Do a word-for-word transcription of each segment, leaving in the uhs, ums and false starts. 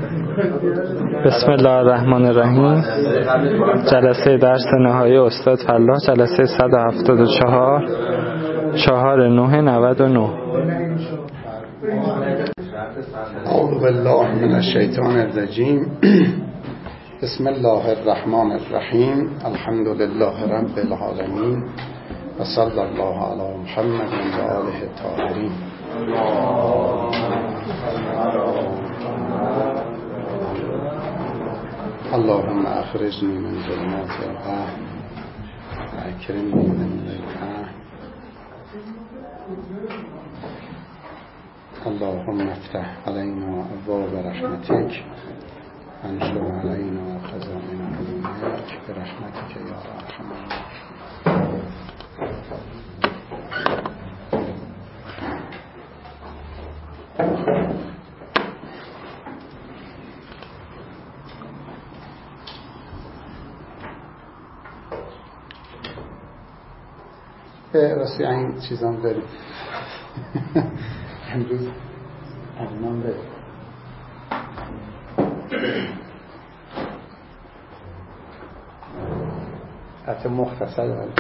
بسم الله الرحمن الرحیم. جلسه درس نهایی استاد فلاح، جلسه صد و هفتاد و چهار، چهار نه نود و نه. اعوذ بالله من الشیطان الرجیم. بسم الله الرحمن الرحیم. الحمد لله رب العالمین و صلی الله علی محمد و آله الطاهرین. اللهم اخرجنی من ظلمات الوهم و اکرمنی من نور الفهم. اللهم افتح علینا ابواب رحمتک وانشر علینا خزائن علمک برحمتک یا ارحم الراحمین. راستی این چیزام داریم امروز امنام داریم. حتی مختصر داریم.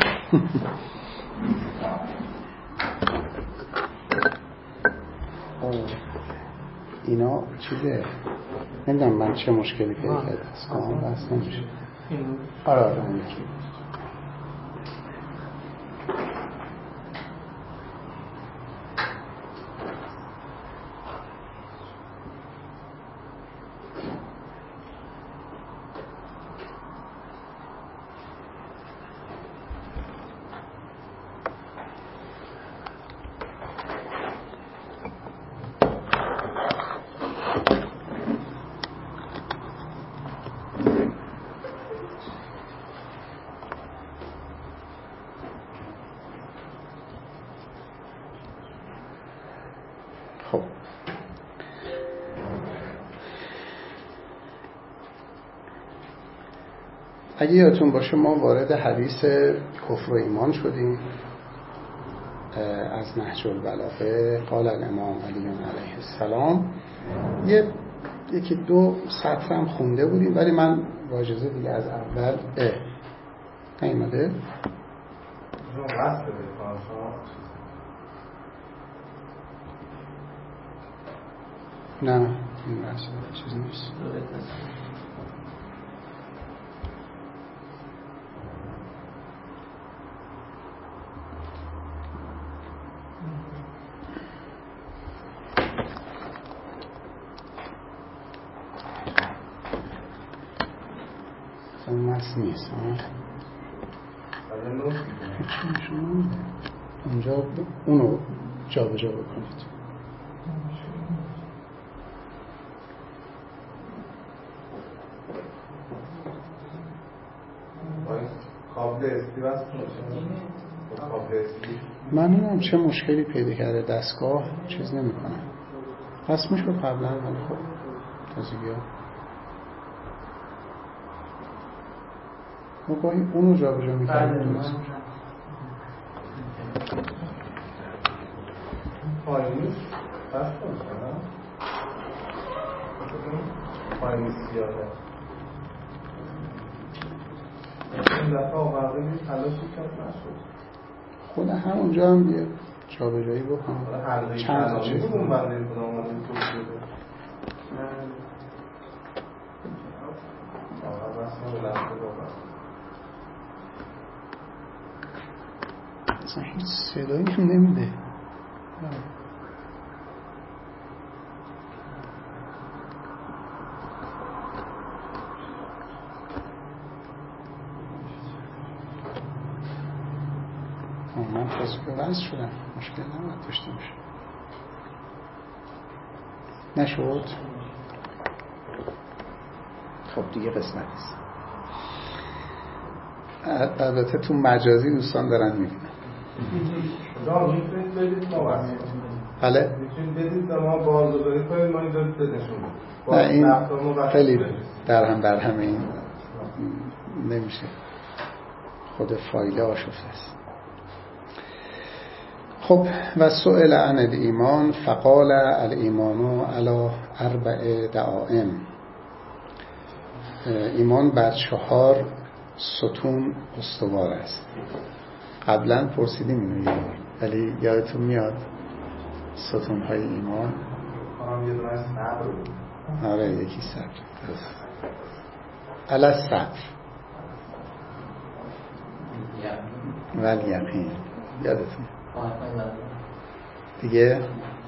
اینا چیزه نمیدونم من چه مشکلی پیدا کرده است. کام بس نمیشه. آره آره اون یکی اگه یادتون باشه ما وارد حدیث کفر و ایمان شدیم از نهج البلاغه. قال الامام علی علیه السلام. یه یکی دو سطر هم خونده بودیم ولی من واجزه دیگه از اول اه نیمده نه این بحثه چیز نیست. مس نیست اونجا اونو جا به جا بکنید. من نمیدونم چه مشکلی پیدا کرده دستگاه چیز نمیکنه. پس میشه قبلا ولی خب تازگی ها ما گاهی اونو جا به جا میکنیم. پایینی بس کنم پایینی سیاده این دفعه آقابه می تلاشی کرد نشد. خود همونجا هم یه جا به جایی بکنم. چند تا چیز اون بنده خدا آمده توب شده آقا بس ما به لحظه بابا اصلا هیچ صدایی هم نمیده. من پس به وضع شدم مشکل نمید داشته باشه. نشد خب دیگه قسمت است. البته تو مجازی دوستان دارن میبینن. جا میتونید بدید ما بسید بله میتونید بدید ما بازداری کنید ما این دارید بدنشون نه این خیلی در هم در همه این نمیشه. خود فایل آشفته است. خب و سئل عن الایمان فقال الایمان علی اربع دعائم. ایمان بر چهار ستون استوار است. قبلا پرسیدیم اینو ولی یادتون میاد ستون های ایمان؟ آره یکی صبر. علی صبر ولی یقین یادتون دیگه.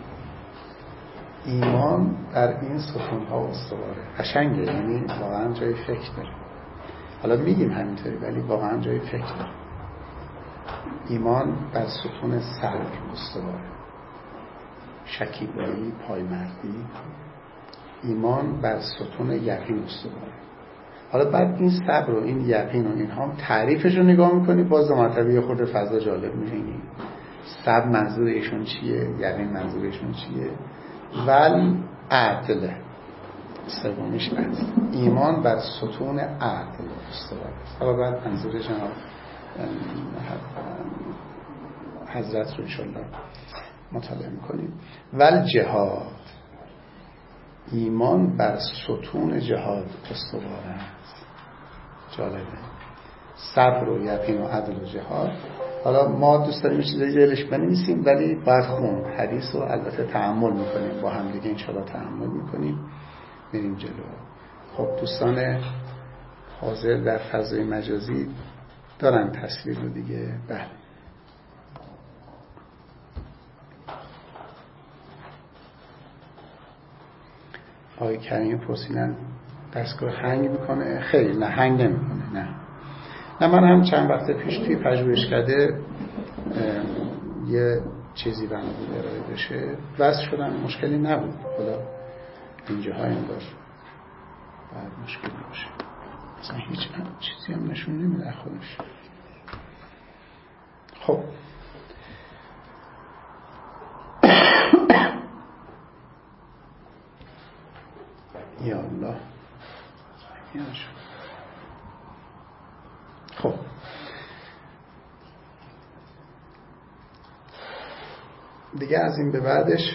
ایمان بر این ستون ها استواره. قشنگه، یعنی واقعا جای فکر داره. حالا میگیم همینطوری ولی واقعا جای فکر داره. ایمان بر ستون صبر استواره، شکیبایی، پایمردی. ایمان بر ستون یقین استواره. حالا بعد این صبر و این یقین و این هم تعریفش رو نگاه میکنی، باز مرتبه یه خورده فضا جالب می‌بینی. صبر منظور ایشون چیه، یقین منظور ایشون چیه. ول عدل سومیش است. ایمان بر ستون عدل استوار است. حالا بعد منظور جناب حضرت رو انشاءالله مطالعه میکنیم. ول جهاد، ایمان بر ستون جهاد استوار است. جالبه. صبر و یقین و عدل و جهاد. حالا ما دوست داریم چیزایی جلش بنویسیم ولی باید خون حدیث رو البته تأمل میکنیم با هم دیگه انشاءالله تأمل میکنیم میریم جلو. خب دوستان حاضر در فضای مجازی دارن تصویر رو دیگه. بله آقای کریمی پرسیدن دستگاه هنگ میکنه؟ خیلی نه، هنگ نمیکنه. نه نه من هم چند وقت پیش توی پژوهشکده یه چیزی بنا بود ارائه بشه وصل شدم، مشکلی نبود. حالا اینجاها انگار بعد مشکلی باشه، اصلا هیچ چیزی هم نشون نمیده خودش. خب یا الله. خب دیگه از این به بعدش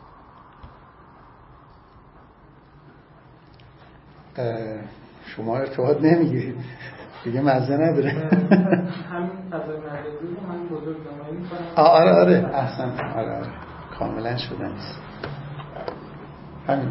شما ارتباط نمیگیرید دیگه، مزه نداره. همین فضای مجازی رو من بزرگ نمایی میکنم. آره آره احسن. آره آره کاملا شدن است. همین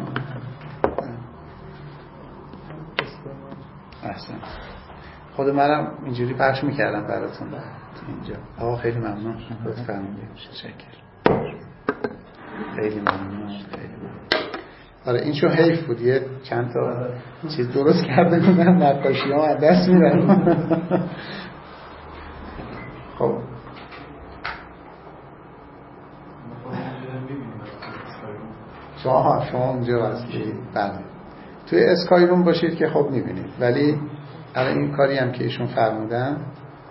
احسن. خود منم اینجوری پخش میکردم براتون اینجا. آقا خیلی ممنون، لطفاً متشکرم. خیلی ممنون. خیلی ممنون. آره این چون حیف بود یه چند تا چیز درست کرده بودم نقاشی ها از دست میرم. خب شما شما اونجا هستید. بله توی اسکای روم باشید که خب میبینید. ولی الان این کاری هم که ایشون فرمودن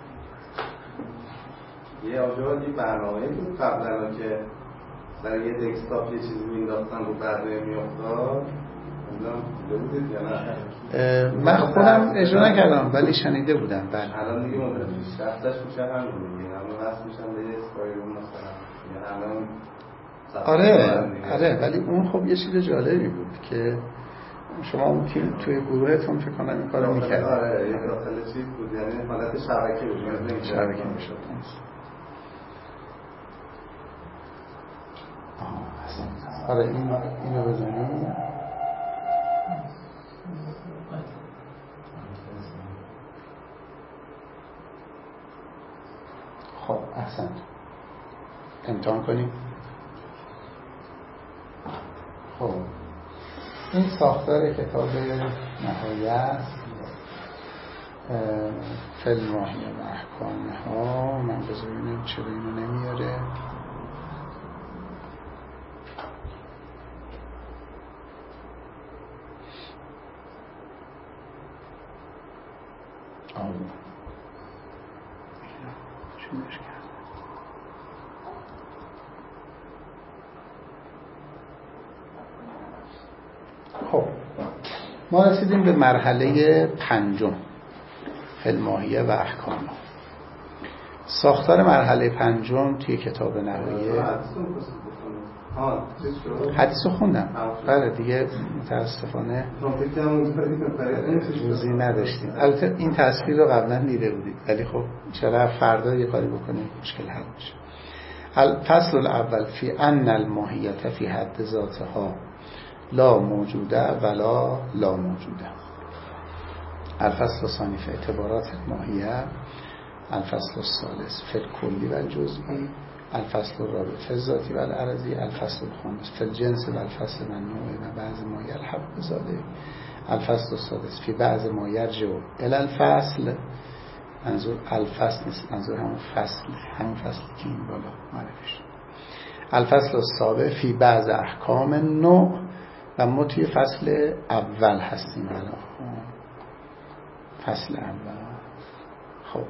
یه آجا یه برنامه بود قبلا که برای یه دکستاپ یه چیزی مینداختن رو برنامه میافتاد، نمیدونم بودید یا نه؟ من خودم اجرا نکردم ولی شنیده بودم. بله الان دیگه مدل شخصش میشه همون دیگه، همون وصل میشن به یه اسکای روم مثلا. الان آره آره ولی اون خب یه چیز جالبی بود که شما اون تیم توی گروهتون فکر کنم این کارو می‌کردید. آره یه داخل چیز بود، یعنی حالت شبکه بود. یعنی شبکه میشد. آره این اینو بزنیم. خب احسن. امتحان کنیم. خب این ساختار کتاب نهایه است. فیلم ماهیه و احکامه ها. من بذار ببینم چرا اینو نمیاره. آه چونش کرد. خب ما رسیدیم به مرحله پنجم، فی الماهیه و احکام. ساختار مرحله پنجم توی کتاب نهایه حدیث رو خوندم. بله دیگه متاسفانه روزی نداشتیم. البته این تصویر رو قبلا دیده بودید ولی خب انشاءالله فردا یه کاری بکنیم مشکل حل میشه. الفصل الاول فی ان الماهیت فی حد ذاتها لا موجوده ولا لا موجوده. الفصل الثانی فی اعتبارات الماهیه. الفصل الثالث فی الکلی و الجزئی. الفصل الرابع فی الذاتی و العرضی. الفصل الخامس فی الجنس و الفصل منوع و بعض ما یلحق بذاله. الفصل السادس فی بعض ما یرجع الی الفصل. منظور الفصل نیست، منظور همون فصل، همون فصل که این بالا معرفی شد. الفصل السابع فی بعض احکام نوع. و ما توی فصل اول هستیم الان. فصل اول. خب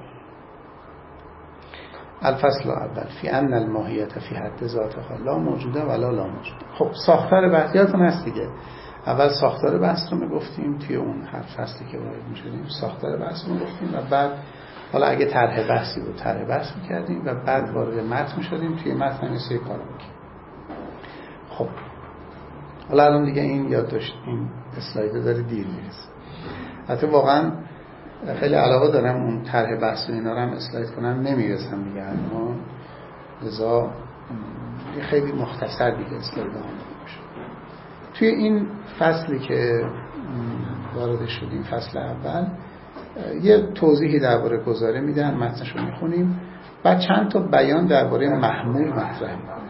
الفصل اول فی ان الماهیت فی حد ذاتها لا موجوده ولا لا موجوده. خب ساختار بحث یادتون هست دیگه. اول ساختار بحث رو میگفتیم توی اون هر فصلی که وارد میشدیم ساختار بحث رو میگفتیم و بعد حالا اگه طرح بحثی بود طرح بحث میکردیم و بعد وارد متن میشدیم. توی متن هم سه کار میکردیم. خب حالا الان دیگه این یاد داشت این اسلاید داره دیر میرسه. حتی واقعا خیلی علاقه دارم اون طرح بحث و اینا رو هم اسلاید کنم نمیرسم دیگه. اما لذا خیلی مختصر دیگه اسلاید هم باشه. توی این فصلی که وارد شدیم فصل اول یه توضیحی درباره گزاره میدن، متنش رو میخونیم، بعد چند تا بیان درباره محمول مطرح میکنیم.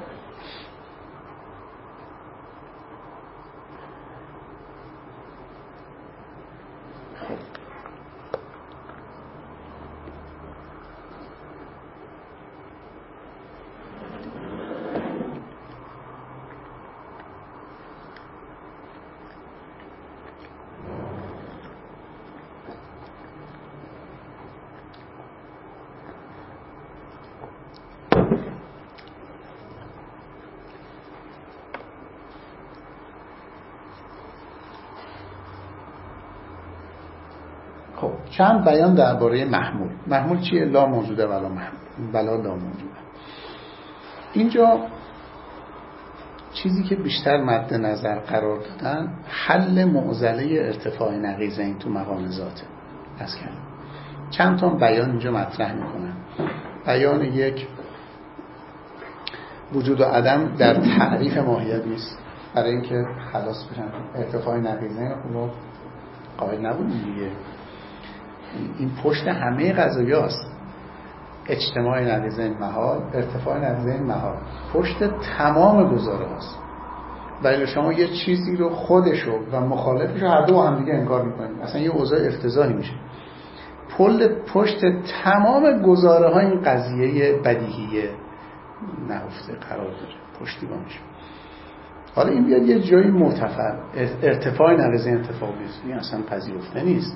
چند بیان درباره محمول. محمول چیه؟ لا موجوده ولا محمول ولا لا موجوده. اینجا چیزی که بیشتر مد نظر قرار دادن حل معضله ارتفاع نقیضین تو مقام ذاته. از کردم چند تا بیان اینجا مطرح میکنن. بیان یک، وجود و عدم در تعریف ماهیت نیست. برای اینکه خلاص بشن ارتفاع نقیضین خب قائل نبودیم دیگه. این پشت همه قضایاست. اجتماع نقیضین محال، ارتفاع نقیضین محال، پشت تمام گزاره هاست. ولی شما یه چیزی رو خودشو و مخالفشو هر دو هم دیگه انکار میکنید، اصلا یه اوضاع افتضاحی میشه. پل پشت تمام گزاره ها این قضیه بدیهیه نهفته قرار داره، پشتیبان میشه. حالا این بیاد یه جایی معتبر، ارتفاع نقیضین اتفاق نیست، این اصلا پذیرفته نیست.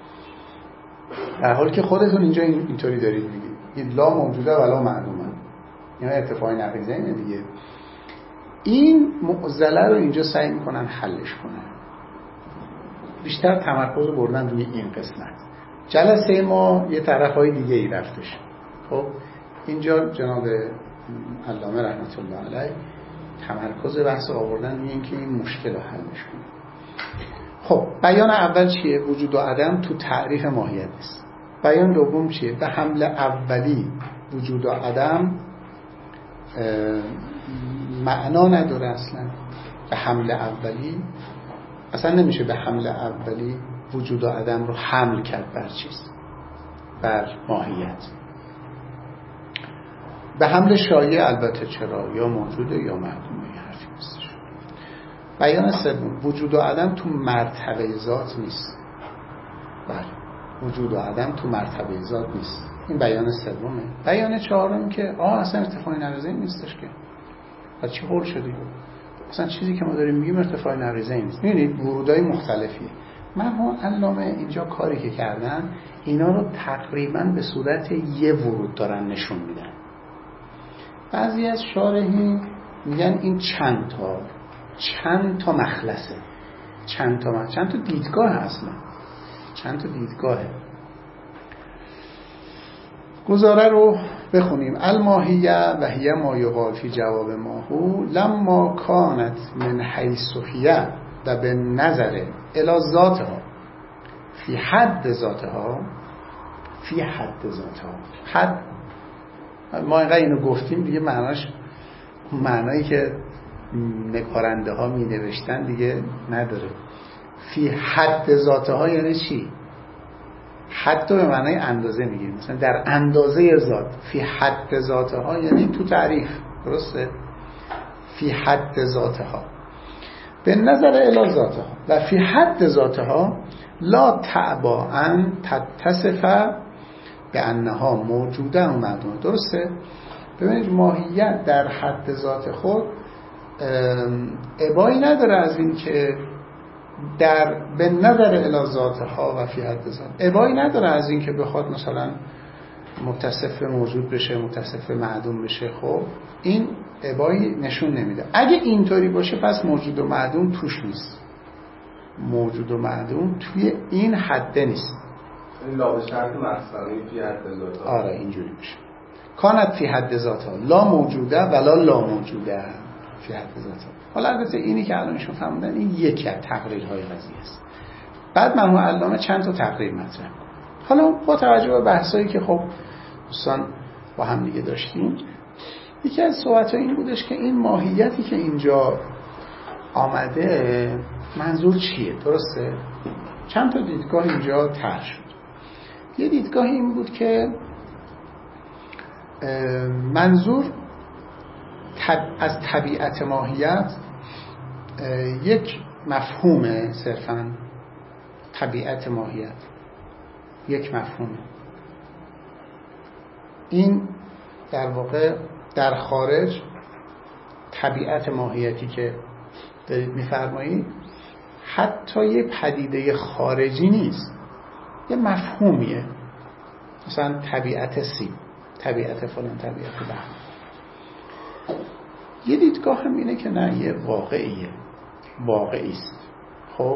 در حالی که خودتون اینجا اینطوری دارید میگید این لا موجوده ولا معلومه، این ارتفاع نقیضینه دیگه. این معضله رو اینجا سعی میکنن حلش کنن، بیشتر تمرکز رو بردن روی این قسمت. جلسه ما یه طرفای دیگه ای رفتش. خب اینجا جناب علامه رحمت الله علیه تمرکز بحث رو آوردن روی اینکه این مشکل رو حلش کنن. خب بیان اول چیه؟ وجود و عدم تو تعریف ماهیت است. بیان دوم چیه؟ به حمل اولی وجود و عدم معنا نداره اصلا. به حمل اولی اصلا نمیشه به حمل اولی وجود و عدم رو حمل کرد بر چیز، بر ماهیت. به حمل شایع البته چرا، یا موجوده یا معدومه، حرفی نیستش. بیان سوم وجود و عدم تو مرتبه ذات نیست. بله وجود و عدم تو مرتبه ذات نیست. این بیان سومه. بیان چهارم که آه اصلا ارتفاع نقیضین نیستش که. پس چی هول شدی؟ اصلا چیزی که ما داریم میگیم ارتفاع نقیضین نیست. می‌بینید ورودای مختلفی. مرحوم علامه اینجا کاری که کردن اینا رو تقریبا به صورت یه ورود دارن نشون میدن. بعضی از شارحین میگن این چند تا چند تا مخلصه، چند تا مخلص. چند تا دیدگاه اصلا، چند تا دیدگاهه. گزاره رو بخونیم الماهیه و هی ما یقال فی جواب ماهو لما کانت من حیث هی و به نظر الی ذاتها فی حد ذاتها فی حد ذاتها حد ما اینقدر اینو گفتیم دیگه معناش معنایی که نگارنده ها می نوشتن دیگه نداره. فی حد ذاتها یعنی چی؟ حد به معنای اندازه میگیم، مثلا در اندازه ذات. فی حد ذاتها یعنی تو تعریف، درسته؟ فی حد ذاتها به نظر الی ذاتها و فی حد ذاتها لا تعبا ان تتصف به انها موجوده و معدومه. درسته؟ ببینید ماهیت در حد ذات خود ابایی نداره از این که در به نظر الی ذاتها و فی حد ذات ابایی نداره از این که بخواد مثلا متصف موجود بشه متصف معدوم بشه. خب این ابایی نشون نمیده. اگه اینطوری باشه پس موجود و معدوم توش نیست. موجود و معدوم توی این حده نیست. این لا به شرط مصدری فی حد ذاتها. آره اینجوری میشه. کانت فی حد ذاتها لا موجوده ولا لا موجوده فی حد ذاتها. حالا البته اینی که الان شما فهمیدن این یکی از تقریرهای قضیه است. بعد مرحوم علامه چند تا تقریر مطرح کنه. حالا با توجه به بحثایی که خب دوستان با هم دیگه داشتیم، یکی از صحبت‌ها این بودش که این ماهیتی که اینجا آمده منظور چیه؟ درسته؟ چند تا دیدگاه اینجا طرح شد. یه دیدگاه این بود که منظور از طبیعت ماهیت یک مفهومه، صرفاً طبیعت ماهیت یک مفهومه. این در واقع در خارج طبیعت ماهیتی که دارید می‌فرمایید حتی یه پدیده خارجی نیست، یه مفهومیه. مثلا طبیعت سیب، طبیعت فلان، طبیعت بهمان. یه دیدگاه هم اینه که نه، یه واقعیه، واقعیست. خب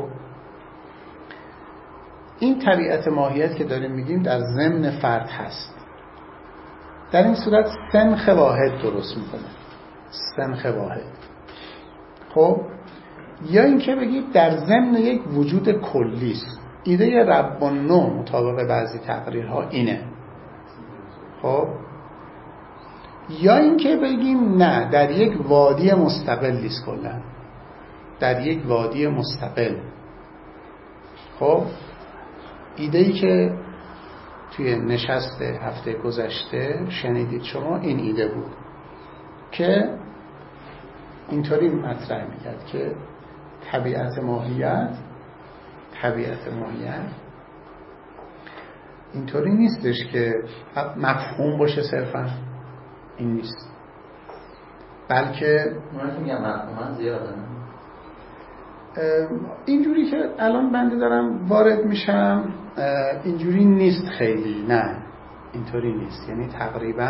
این طبیعت ماهیت که داریم میگیم در ضمن فرد هست. در این صورت سنخ واحد درست میکنه، سنخ واحد. خب یا این که بگید در ضمن یک وجود کلی است. ایده رب النوع مطابق بعضی تقریرها اینه. خب یا این که بگیم نه، در یک وادی مستقلی است کلا، در یک وادی مستقل. خب ایده‌ای که توی نشست هفته گذشته شنیدید شما این ایده بود که اینطوری مطرح میکرد که طبیعت ماهیت طبیعت ماهیت اینطوری نیستش که مفهوم باشه صرفا، این نیست، بلکه من میگم مفهوما زیاده. اینجوری که الان بنده دارم وارد میشم اینجوری نیست خیلی، نه اینطوری نیست. یعنی تقریبا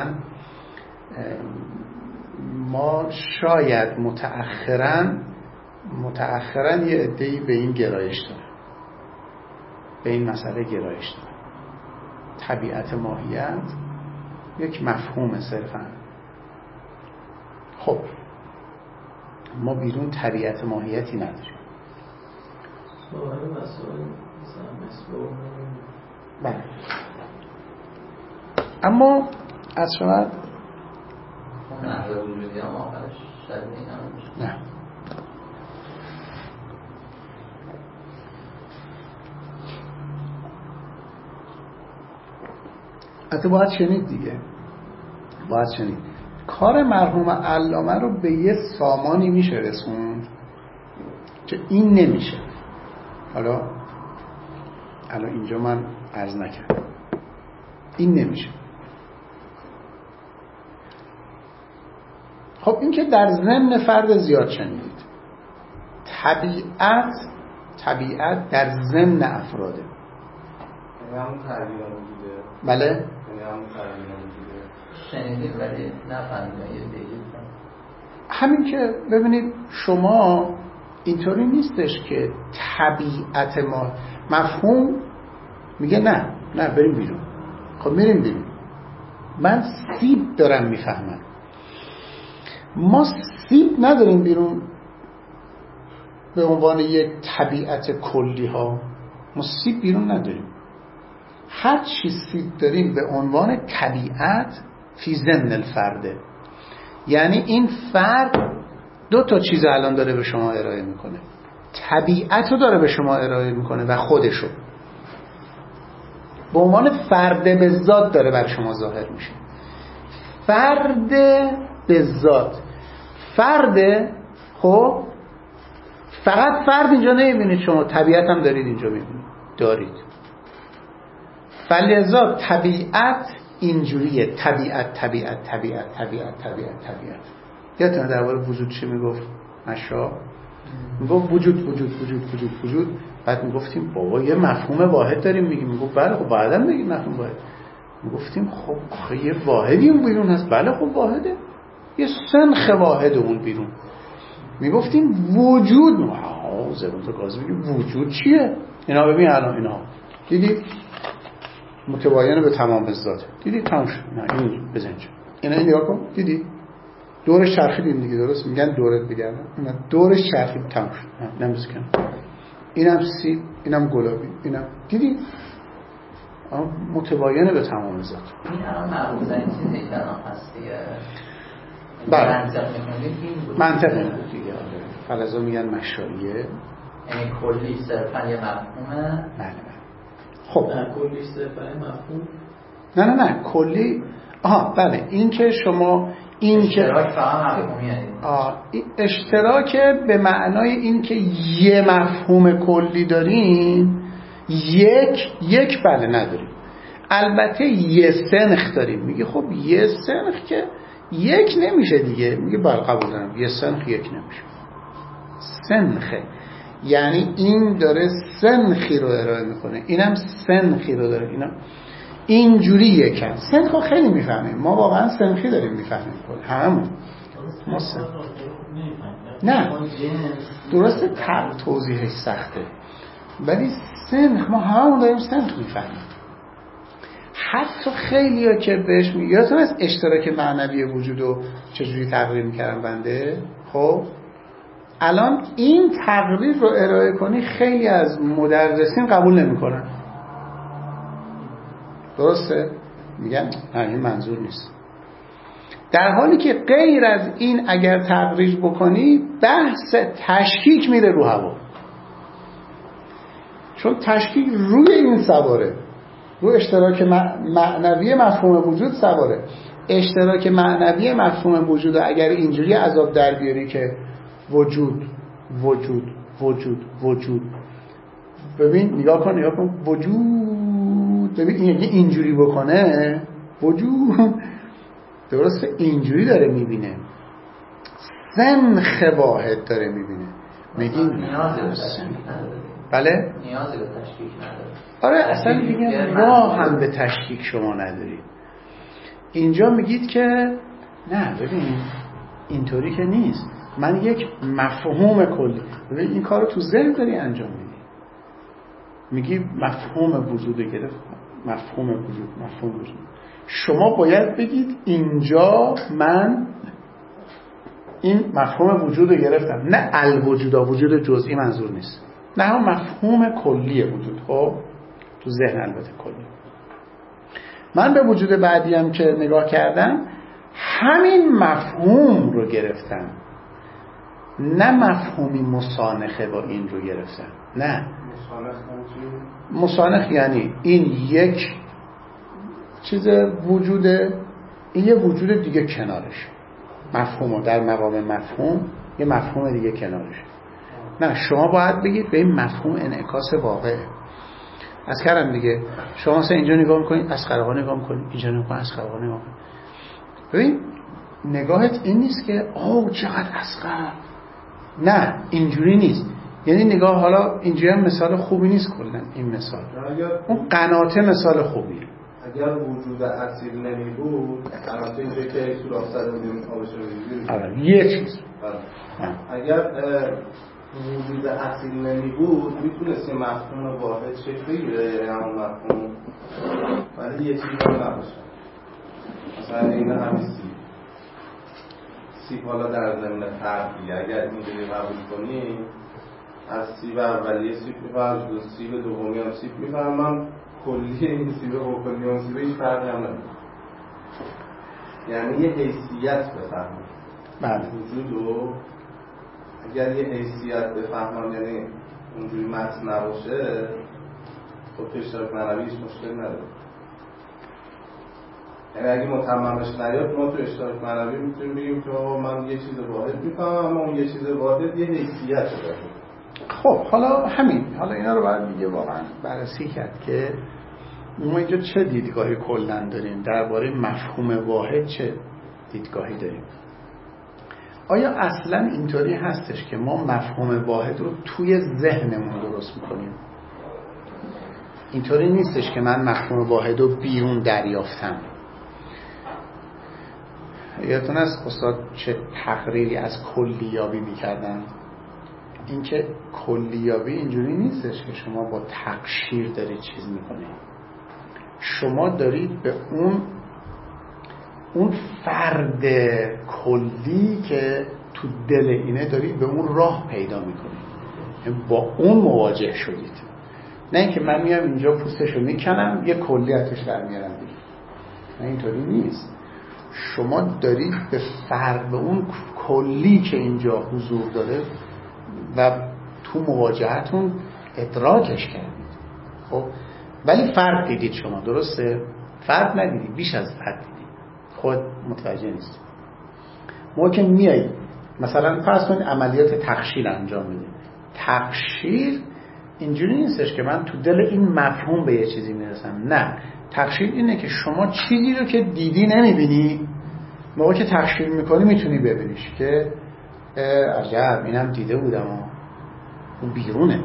ما شاید متأخراً متأخراً یه عده‌ای به این گرایش داره، به این مسئله گرایش داره. طبیعت ماهیت یک مفهوم صرفاً. خب ما بیرون طبیعت ماهیتی نداریم. سوال مسئول مثلا مسئول بله. اما از شما اون نحوه وجودی هم آخرش شاید این هم میشه. نه حتی باید شنید دیگه، باید شنید کار مرحوم علامه رو به یه سامانی میشه رسوند که این نمیشه. حالا الان اینجا من عرض نکردم این نمیشه. خب این که در ضمن فرد زیاد شنیدید. طبیعت طبیعت در ضمن افراده. یعنی همون تعبیر موجوده. بله یعنی همون تعبیر موجوده. شنیدید ولی نفهمیدید دیگه. همین که ببینید شما اینطوری نیستش که طبیعت ما مفهوم میگه نه نه بریم بیرون. خب میریم بیرون. من سیب دارم میفهمم. ما سیب نداریم بیرون به عنوان یک طبیعت کلی ها، ما سیب بیرون نداریم. هر چی سیب داریم به عنوان طبیعت فی ضمن الفرده، یعنی این فرد دو تا چیز الان داره به شما ارائه میکنه، طبیعت رو داره به شما ارائه میکنه و خودشو به عنوان فرد به ذات داره بر شما ظاهر میشه. فرد به ذات، فرد، خب فقط فرد اینجا نمیبینید شما، طبیعت هم دارید اینجا میبینید، دارید. فلذا طبیعت اینجوریه، طبیعت طبیعت طبیعت طبیعت طبیعت طبیعت. یادتونه درباره وجود چی میگفت مشا؟ میگفت وجود وجود وجود وجود وجود. بعد میگفتیم بابا یه مفهوم واحد داریم میگیم. میگفت بله خب بعداً میگیم مفهوم واحد. میگفتیم خب آخه یه واحدی اون بیرون هست. بله خب واحده، یه سنخ واحد اون بیرون. میگفتیم وجود، آه زبون تو گاز میگیم وجود چیه؟ اینا ببین الان اینا دیدی متباینه به تمام ذات، دیدی تمام شد. نه این بزن اینجا، اینا این نگاه کن، دیدی دورش چرخیدیم دیگه، درست میگن دورت بگردن، اینا دورش چرخید تمام شد. نه نمیز کنم، اینم سیب، اینم گلابی، اینم دیدی متباینه به تمام ذات. این الان معروف ترین چیزی که الان هست دیگه. بله منطق میکنید این بود، منطق این بود دیگه. فلزا میگن مشایه، یعنی کلی صرفا یه مفهومه. بله. خب کلی صرفا مفهوم، نه نه نه کلی، آها بله، این که شما این اشتراک که فهم مفهومی هست. آه اشتراک به معنای این که یه مفهوم کلی داریم، یک یک بله نداریم. البته یه سنخ داریم. میگه خب یه سنخ که یک نمیشه دیگه. میگه بله قبول دارم یه سنخ یک نمیشه. سنخه یعنی این داره سنخی رو ارائه میکنه، اینم سنخی رو داره، اینم اینجوری یکن. سنخو خیلی میفهمیم ما، واقعا سنخی داریم میفهمیم کل هممون. ما سنخ نه درسته تر توضیحش سخته، ولی سنخ ما هممون داریم سنخ میفهمیم. حتی خیلی ها که بهش میگه یادتون از اشتراک معنوی وجود رو چجوری تقریر میکردم بنده، خب الان این تقریر رو ارائه کنی خیلی از مدرسین قبول نمیکنن. درسته؟ میگن نه این منظور نیست. در حالی که غیر از این اگر تقریر بکنی بحث تشکیک میره رو هوا، چون تشکیک روی این سواره، رو اشتراک معنوی مفهوم وجود سواره. اشتراک معنوی مفهوم وجود اگر اینجوری عذاب در بیاری که وجود وجود وجود وجود، ببین نگاه کن نگاه کن وجود، ببین این اگه اینجوری بکنه وجود، درسته اینجوری داره میبینه، سنخ واحد داره میبینه. میگین نیازی به تشکیک نداره. بله؟ نیازی به تشکیک نداره. آره اصلا میگن راه هم به تشکیک شما ندارید. اینجا میگید که نه ببین اینطوری که نیست، من یک مفهوم کلی، ببین این کارو تو ذهن داری انجام میدی، میگی مفهوم وجود گرفت، مفهوم وجود مفهوم وجود. شما باید بگید اینجا من این مفهوم وجود رو گرفتم، نه الوجود، وجود جزئی منظور نیست، نه هم مفهوم کلی وجود. خب تو ذهن البته کلی. من به وجود بعدی هم که نگاه کردم همین مفهوم رو گرفتم، نه مفهومی مسانخه با این رو گرفتم. نه مسانخ یعنی این یک چیز وجوده، این یه وجود دیگه کنارش، مفهوم در مقام مفهوم یه مفهوم دیگه کنارش. نه شما باید بگید به این مفهوم انعکاس واقعه. از کردم دیگه شما مثلا اینجا نگاه میکنید اصغرها نگاه میکنید، اینجا نگاه میکنید اصغرها نگاه میکنید. ببین نگاهت این نیست که آه چقدر اصغر، نه اینجوری نیست. یعنی نگاه حالا اینجوری هم مثال خوبی نیست کلا این مثال، اون قناته مثال خوبیه. اگر وجود اصیل نمی بود، قناته اینجا که سوراخ زده بودیم آبش رو می‌گیریم. آره یه چیز. اگر وجود اصیل نمی بود میتونست یه مفهوم واحد شکل بگیره، یعنی همون مفهوم، ولی یه چیزی هم نباشه. مثلا این همین سیب سیب حالا در ضمن فرقی اگر اینجوری قبول کنی از سیب اولیه سیب میفرم دو سیب دومی هم سیب میفرمم کلی این سیب و کلی اون سیب هیچ فرقی هم نمید یعنی یه حیثیت بفهمم بله وجودو اگر یه حیثیت بفهمم یعنی اونجوری متن نباشه خب تو اشتراک معنوی هیچ مشکل نداره یعنی اگه متممش نیاد ما تو اشتراک معنوی میتونیم بگیم که من یه چیز واحد میفهمم اما اون یه چیز واحد یه حیثیت داره. خب حالا همین حالا اینا رو باید دیگه واقعا بررسی کرد که ما اینجا چه دیدگاهی کلا داریم درباره مفهوم واحد، چه دیدگاهی داریم. آیا اصلا اینطوری هستش که ما مفهوم واحد رو توی ذهنمون درست میکنیم؟ اینطوری نیستش که من مفهوم واحد رو بیرون دریافتم. یادتون از استاد چه تقریری از کلیابی میکردن؟ این که کلیابی اینجوری نیستش که شما با تقشیر دارید چیز میکنید، شما دارید به اون اون فرد کلی که تو دل اینه دارید به اون راه پیدا میکنید، با اون مواجه شدید. نه اینکه من میام اینجا پوستشو میکنم یه کلیتش در میارم دیگه، نه اینطوری نیست. شما دارید به فرد به اون کلی که اینجا حضور داره و تو مواجهتون ادراکش کردید. خب ولی فرد دیدید شما، درسته؟ فرد ندیدید، بیش از فرد دیدید، خود متوجه نیست. ما که میایید مثلا فرض کنید عملیات تقشیر انجام میدید، تقشیر اینجوری نیستش که من تو دل این مفهوم به یه چیزی میرسم. نه، تقشیر اینه که شما چیزی رو که دیدی نمیبینی، موقعی که تقشیر میکنی میتونی ببینیش که عجب اینم دیده بودم و اون بیرونه،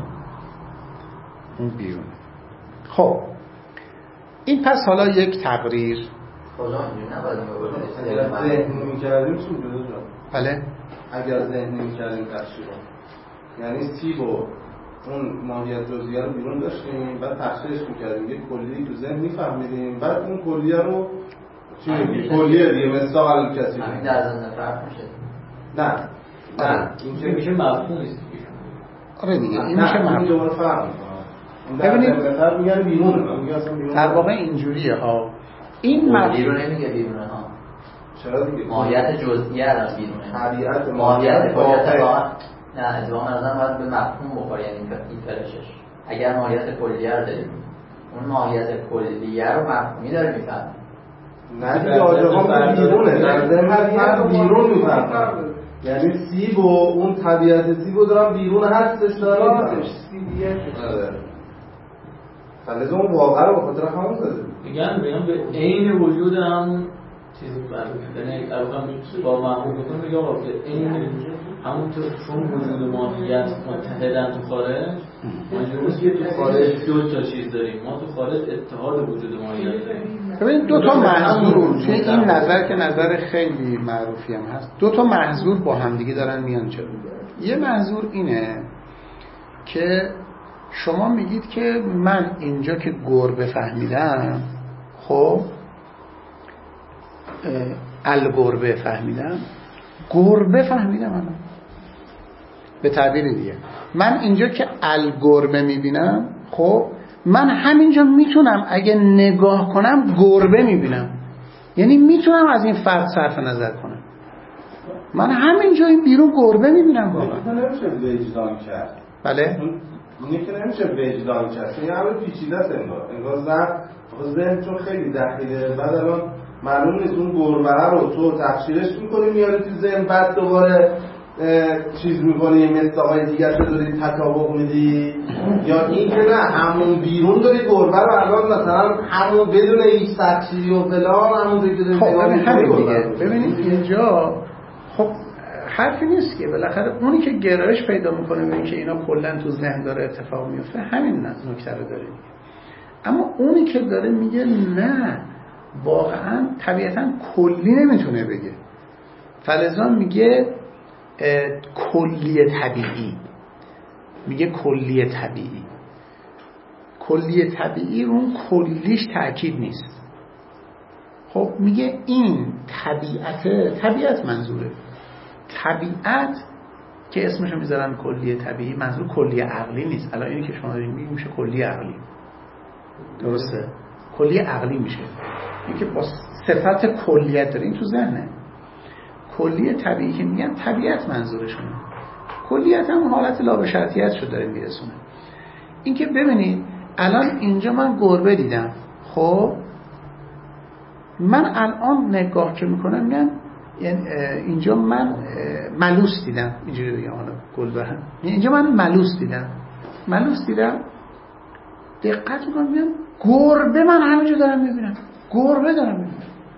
اون بیرونه. خب این پس حالا یک تقریر خدا اینجوری نباید اگر ذهن میکردیم چون جدا جا بله اگر ذهن میکردیم تقشیر رو یعنی سیب و اون ماهیت جزئیه رو بیرون داشتیم بعد تقشیرش میکردیم یه کلی تو ذهن میفهمیدیم بعد اون کلیه رو چی میگی؟ کلیه دیگه مثل قلب کسی همین در زنده فرق میشه. نه نه این میشه مفهوم است. آره دیگه این میشه مفهوم. دوباره فرق میکنه. ببینید مثلا میگن بیرون میگن اصلا بیرون در واقع اینجوریه ها. این مفهوم بیرون نمیگه بیرونه ها. چرا دیگه ماهیت جزئیه الان بیرونه. طبیعت ماهیت کلیت واحد نه اتفاقا نظرم باید به مفهوم بخوره، یعنی این فرشش. اگر ماهیت کلیه رو داریم اون ماهیت کلیه رو مفهومی داره میفهمه. نه دیگه آجاقام بیرونه در ضمن بیرون میفهمه، یعنی سیب و اون طبیعت سیب رو دارم بیرون هستش دارم سیبیه فلزه اون واقع رو بخاطر همون زده میگن میگن به عین وجود هم چیزی فرق یعنی الان با مفهوم بکنم میگه آقا به عین همونطور چون وجود ماهیت متحدن تو خارج ماجراست که تو خارج دو تا چیز داریم، ما تو خارج اتحاد وجود ماهیت داریم. ببین دو تا محضور توی این نظر که نظر خیلی معروفی هم هست، دو تا محضور با همدیگه دارن میان جلو. یه محضور اینه که شما میگید که من اینجا که گربه فهمیدم، خب الگربه فهمیدم، گربه فهمیدم الان. به تعبیر دیگه من اینجا که الگربه میبینم، خب من همینجا میتونم اگه نگاه کنم گربه میبینم، یعنی میتونم از این فرد صرف نظر کنم. من همینجا این بیرون گربه میبینم. واقعا نمیشه وجدان کرد. بله اینه که نمیشه وجدان کرد، این همه پیچیده است. انگار انگار ذهن ذهن چون خیلی دقیقه، بعد الان معلوم نیست اون گربه رو تو تفسیرش میکنی میاری تو ذهن، بعد دوباره چیز میکنی مثل آقای دیگر رو داری تطابق میدی، یا این که نه همون بیرون داری گربه رو الان مثلا همون بدون هیچ تفسیری و فلان همون دیگه داری نگاه میکنی. ببینید اینجا خب حرفی نیست که بالاخره اونی که گرایش پیدا میکنه به اینکه اینا کلا تو ذهن داره اتفاق میفته همین نکته رو داره. اما اونی که داره میگه نه واقعا طبیعتا کلی نمیتونه بگه، فلذا میگه کلی طبیعی، میگه کلی طبیعی. کلی طبیعی اون کلیش تأکید نیست، خب میگه این طبیعت، طبیعت منظوره طبیعت که اسمشو میذارن کلیه طبیعی، منظور کلیه عقلی نیست. الان اینی که شما دارین میگید میشه کلیه عقلی، درسته؟ کلیه عقلی میشه این که با صفت کلیت داره، این تو ذهنه. کلیه طبیعی که میگن طبیعت منظورشونه، کلیت هم حالت لابشرطیت شو داره میرسونه. این که ببینید الان اینجا من گربه دیدم، خب من الان نگاه که میکنم میگن یعنی اینجا من ملوس دیدم، اینجوری بگم حالا گلبه هم اینجا من ملوس دیدم ملوس دیدم دقت میکنم میگم گربه من همینجا دارم میبینم، گربه دارم میبینم.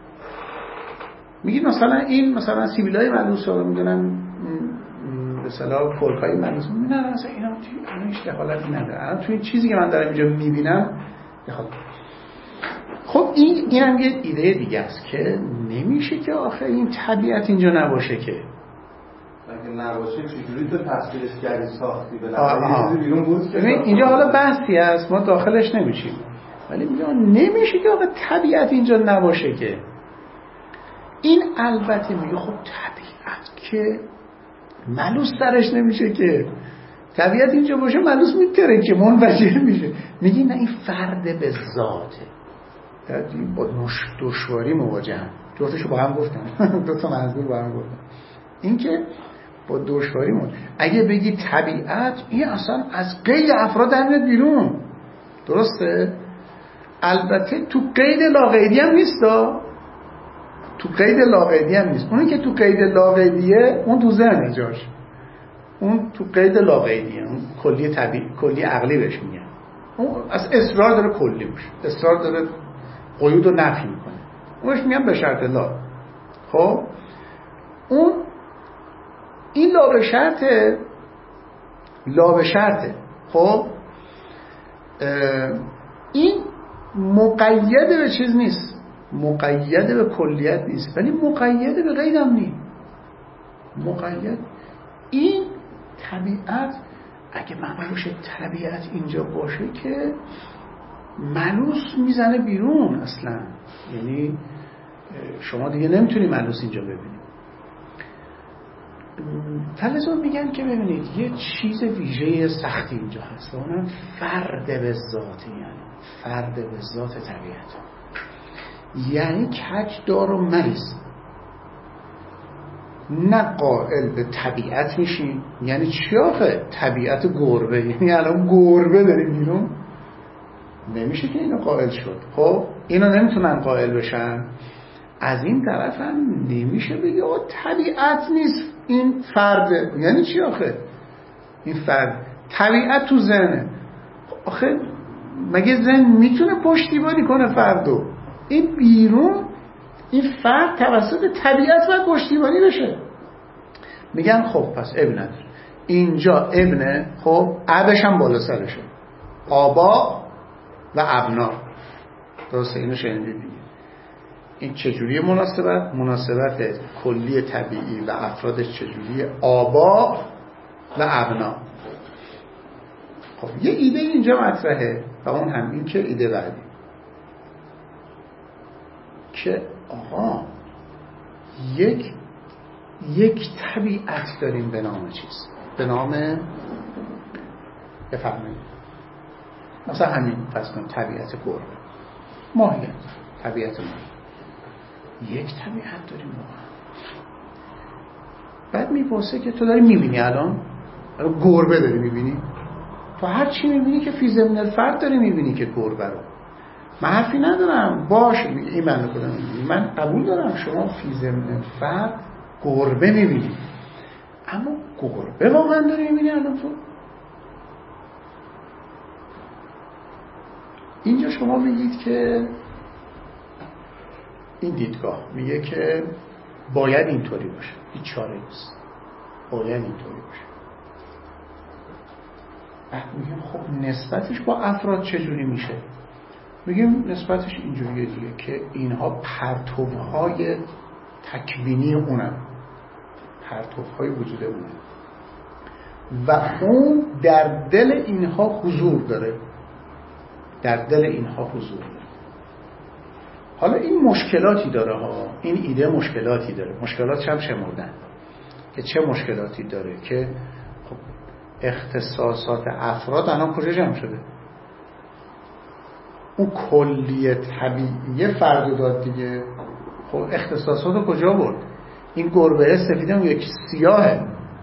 میگید مثلا این مثلا سیبیلای ملوس رو میدونم مثلا فولکای ملوس میبینن، مثلا اینا توی هیچ دخالتی نداره. الان توی چیزی که من دارم اینجا میبینم دخالت. خب این اینم یه ایده دیگه است که نمیشه که آخه این طبیعت اینجا نباشه که اگه نباشه چجوری تو تصویرش کردی ساختی بالاخره چیزی بیرون بود که اینجا حالا بحثی هست ما داخلش نمیشیم، ولی میگم نمیشه که آخه طبیعت اینجا نباشه که. این البته میگه خب طبیعت که ملوس درش نمیشه که، طبیعت اینجا باشه ملوس میتره که منفجر میشه. میگی نه این فرد به ذاته، با دشواری مواجه هم، جفتشو با هم گفتم دو تا منظور با هم گفتم. این که با دشواری مواجه، اگه بگی طبیعت این اصلا از قید افراد هم میاد بیرون، درسته؟ البته تو قید لاقیدی هم نیست، تو قید لاقیدی هم نیست. اونی که تو قید لاقیدیه اون تو ذهن جاش، اون تو قید لاقیدیه، اون کلی طبیعی کلی عقلی بهش میگن. اون از اصرار داره کلی میشه، اصرار داره قیود رو نفی میکنه، اونش میگن به شرط لا. خب اون این لا به شرطه، لا به شرطه. خب این مقید به چیز نیست، مقید به کلیت نیست، ولی مقید به قید هم نیست. مقید این طبیعت اگه معنا باشه طبیعت اینجا باشه که ملوس میزنه بیرون اصلا، یعنی شما دیگه نمیتونی ملوس اینجا ببینید. فلسفه میگن که ببینید یه چیز ویژه سختی اینجا هست، اونم فرد به ذات، یعنی فرد به ذات طبیعت، یعنی کج دار و مریض. نه قائل به طبیعت میشین، یعنی چی آخه طبیعت گربه، یعنی الان گربه داریم بیرون، نمیشه که اینو قائل شد. خب اینو نمیتونن قائل بشن. از این طرف هم نمیشه بگه آه طبیعت نیست این فرده، یعنی چی آخه این فرد طبیعت تو ذهنه. آخه مگه ذهن میتونه پشتیبانی کنه فردو؟ این بیرون این فرد توسط طبیعت باید پشتیبانی بشه. میگن خب پس ابن نداره اینجا، ابنه خب ابش هم بالا سرشه، آبا و ابنا، درسته؟ اینو شنیدید دیگه. این چجوری مناسبت؟ مناسبت کلی طبیعی و افرادش چجوری؟ آبا و ابنا. خب یه ایده اینجا مطرحه و اون هم این که ایده بعدی که آقا یک یک طبیعت داریم به نام چیز، به نام بفرمایید مثلا همین فرض کنیم طبیعت گربه، ماهیت، طبیعت ماهی، یک طبیعت داریم ما. بعد میپرسه که تو داری میبینی الان گربه داری میبینی، تو هر چی میبینی که فی ضمن الفرد داری میبینی که گربه رو. من حرفی ندارم باشه، این بنده خدا میبینی، من قبول دارم شما فی ضمن فرد گربه میبینی، اما گربه واقعا داری میبینی الان تو؟ اینجا شما میگید که این دیدگاه میگه که باید اینطوری باشه، هیچ چاره نیست، باید اینطوری باشه. بعد میگیم خب نسبتش با افراد چجوری میشه؟ میگیم نسبتش اینجوریه دیگه که اینها پرتوهای تکوینی اونن، پرتوهای وجود اونن و اون در دل اینها حضور داره، در دل اینها حضور داره. حالا این مشکلاتی داره ها، این ایده مشکلاتی داره. مشکلاتش هم شمردن که چه مشکلاتی داره که خب اختصاصات افراد الان کجا جمع شده؟ اون کلیه طبیعیه فرد داد دیگه. خب اختصاصات کجا برد؟ این گربه سفیده اون یکی سیاهه.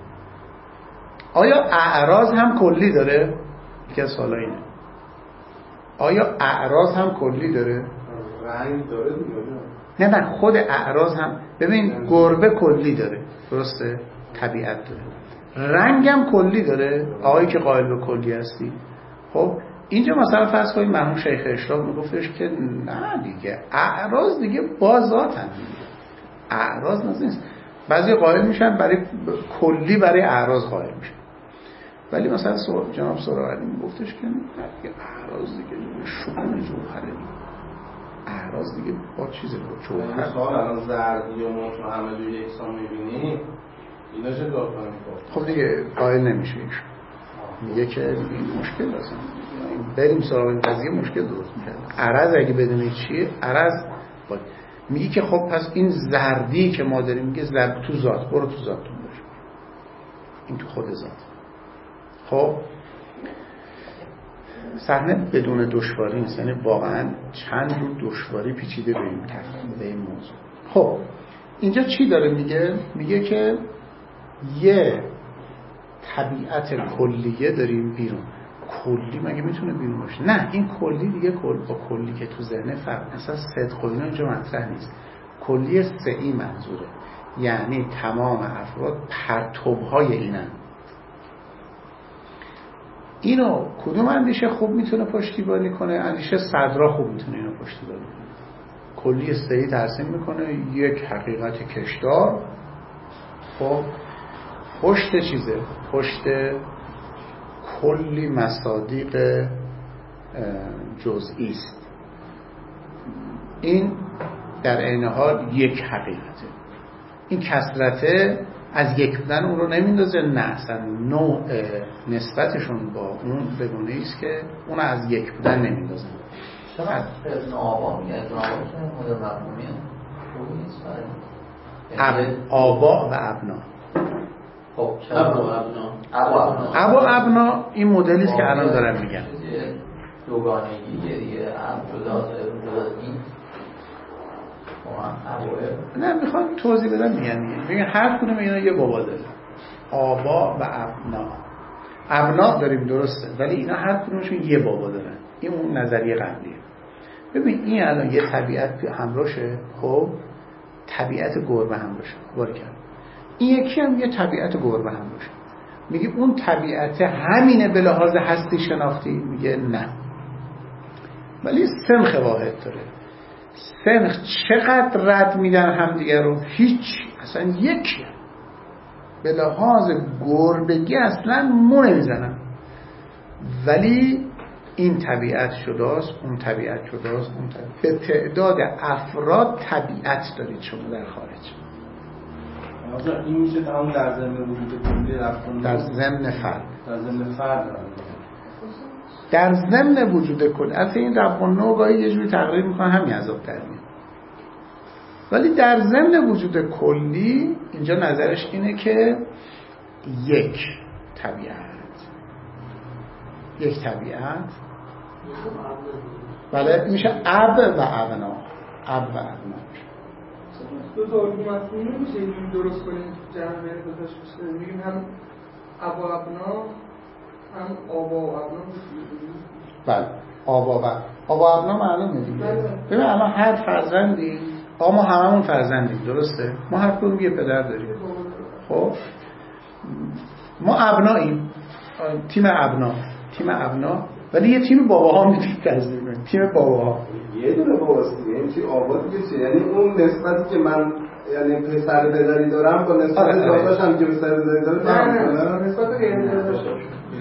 آیا اعراض هم کلی داره؟ یکی از سوالا اینه. آیا اعراض هم کلی داره؟ رنگ داره دیگه. نه نه خود اعراض هم. ببین گربه کلی داره، درسته؟ طبیعت داره. رنگ هم کلی داره. آقایی که قائل به کلی هستی. خب اینجا مثلا فرض کنید مرحوم شیخ اشراق میگفتش که نه دیگه اعراض دیگه با ذاتن دیگه. اعراض نیست. بعضی قائل میشن برای کلی برای اعراض قائل میشن. ولی مثلا جناب سراوردی میگفتش که نه دیگه اعراض دیگه شؤون جوهره. اعراض دیگه با چیزه با جوهر. سوال الان زردی و موج و همه روی یکسان میبینی اینا چه کار کنیم؟ خب دیگه قائل نمیشه ایشون. میگه که این مشکل هست. بریم سراغ این قضیه مشکل درست میشه. عرض اگه بدونید چیه عرض باید. میگه که خب پس این زردی که ما داریم میگه زرد تو ذات، برو تو ذاتتون باشه. این تو خود ذات. خب صحنه بدون دشواری نیست، یعنی واقعا چند رو دشواری پیچیده به این تفکیک به این موضوع. خب اینجا چی داره میگه؟ میگه که یه طبیعت کلیه داریم بیرون. کلی مگه میتونه بیرون باشه؟ نه این کلی دیگه کل با کلی که تو ذهن فرق اصلا صدق اینا اینجا مطرح نیست. کلی سه‌ای منظوره، یعنی تمام افراد پرتوهای اینن. اینو کدوم اندیشه خوب میتونه پشتیبانی کنه؟ اندیشه صدرا خوب میتونه اینو پشتیبانی کنه. کلی سه‌ای ترسیم میکنه یک حقیقت کشدار. خب پشت چیزه؟ پشت کلی مصادیق جزئی است. این در عین حال یک حقیقته. این کثرته از یک بودن اون رو نمیندازه، نه اصلا نوع نسبتشون با اون بگونه ایست که اون از یک بودن نمیندازه. چرا ابن آبا میگه؟ ابن آبا که مدر مفهومیه خوبی نیست برای آبا و ابنا. خب چرا ابو ابنا ابو ابنا این مدلی است که الان دارم میگم. دوگانگیه دیگه، اب جدا جدا این نه میخوام توضیح بدم. میگن میگن هر کدوم اینا یه بابا داره. آبا و ابنا. ابنا داریم درسته، ولی اینا هر کدومشون یه بابا دارن. این اون نظریه قبلیه. ببین این الان یه طبیعت همراشه. خب طبیعت گربه همراشه. باریکلا. این یکی هم یه طبیعت گربه همراشه. میگه اون طبیعت همینه به لحاظ هستی شناختی؟ میگه نه، ولی سنخ واحد داره. سنخ چقدر رد میدن هم دیگر رو؟ هیچ، اصلا یکی به لحاظ گربگی اصلا مو نمیزنن. ولی این طبیعت شداست، اون طبیعت شداست، اون طبیعت. به تعداد افراد طبیعت دارید شما در خارج. این میشه تمام در ضمن وجود کلی رفتن در ضمن فرد در ضمن فرد در ضمن وجود کل. از این رب و نوگاهی یه جوری تقریر میکنن همین عذاب در میاد. ولی در ضمن وجود کلی اینجا نظرش اینه که یک طبیعت یک طبیعت بله میشه اب و ابنا. اب و ابنا دو تا مفهوم میشه این درست کنیم جمع بین دو تاش بشه. میگیم هم اب و ابنا هم آبا و ابنا. بله آبا و آبا ابنا معلومه دیگه. ببین الان هر فرزندی، آقا ما هممون فرزندیم درسته؟ ما هر کدوم یه پدر داریم. خب ما ابناییم، تیم ابنا تیم ابنا ولی یه تیم باباها میتونیم تنظیم کنیم. تیم باباها یه دونه باباست دیگه. این چی آبا دیگه چیه؟ یعنی اون نسبتی که من یعنی پسر پدری دارم با نسبت داداشم که پسر پدری داره نه نه نسبت غیر داداشم.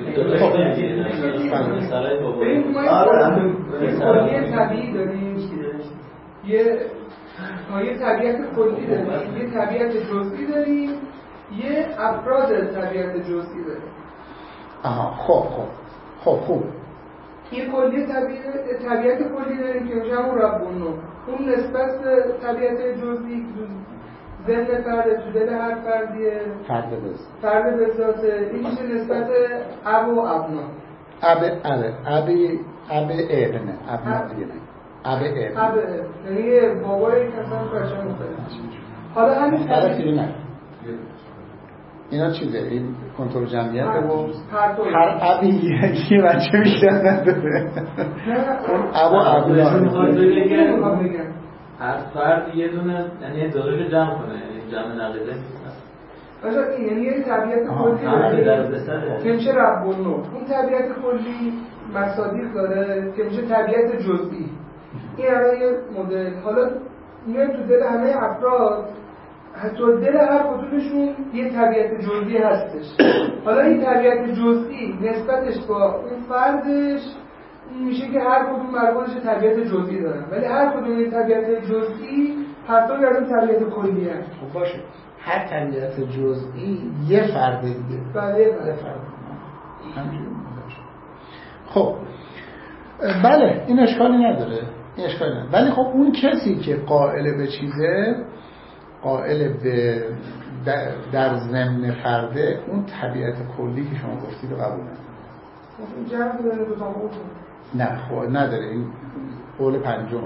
ببین ما یه طبیعی داریم، یه یه طبیعت کلی داریم، یه طبیعت جزئی داریم، یه افراد طبیعت جزئی داریم. آها خب خب خب خوب این کلیه طبیعت طبیعت کلی داره که میشه همون رب و نو. اون نسبت به طبیعت جزئی ذهن فرد تو دل هر فردیه، فرد بز فرد به ذاته. این میشه نسبت اب و ابنا. اب اب ابی اب ابنه ابنا دیگه نه اب ابن اب یعنی بابای کسان بچه مختلف. حالا همین طرفی نه اینا چیزه، این کنترل جمعیت و هر ابی یه بچه بیشتر نداره. اون اب و ابنا هر فرد یه دونه یعنی دقیق جمع کنه، یعنی جمع نقیده نیست. آجا این یعنی یه طبیعت کلی داره که میشه رب و نو. اون طبیعت کلی مصادیق داره که میشه طبیعت جزئی. این الان یه مدل. حالا میاد تو دل همه افراد، حتی دل هر کدومشون یه طبیعت جزئی هستش. حالا این طبیعت جزئی نسبتش با اون فردش میشه که هر کدوم بر خودش طبیعت جزئی دارن، ولی هر کدوم این طبیعت جزئی پرتو از اون طبیعت کلی هست. خب باشه، هر طبیعت جزئی یه فرد دیگه. بله یه فرد. همینجوری باشه. خب بله این اشکالی نداره، این اشکالی نداره. ولی خب اون کسی که قائل به چیزه، قائل به در ضمن فرده، اون طبیعت کلی که شما گفتید رو قبول نداره. این جمع داره دو تا قول. نه خب نداره، این قول پنجم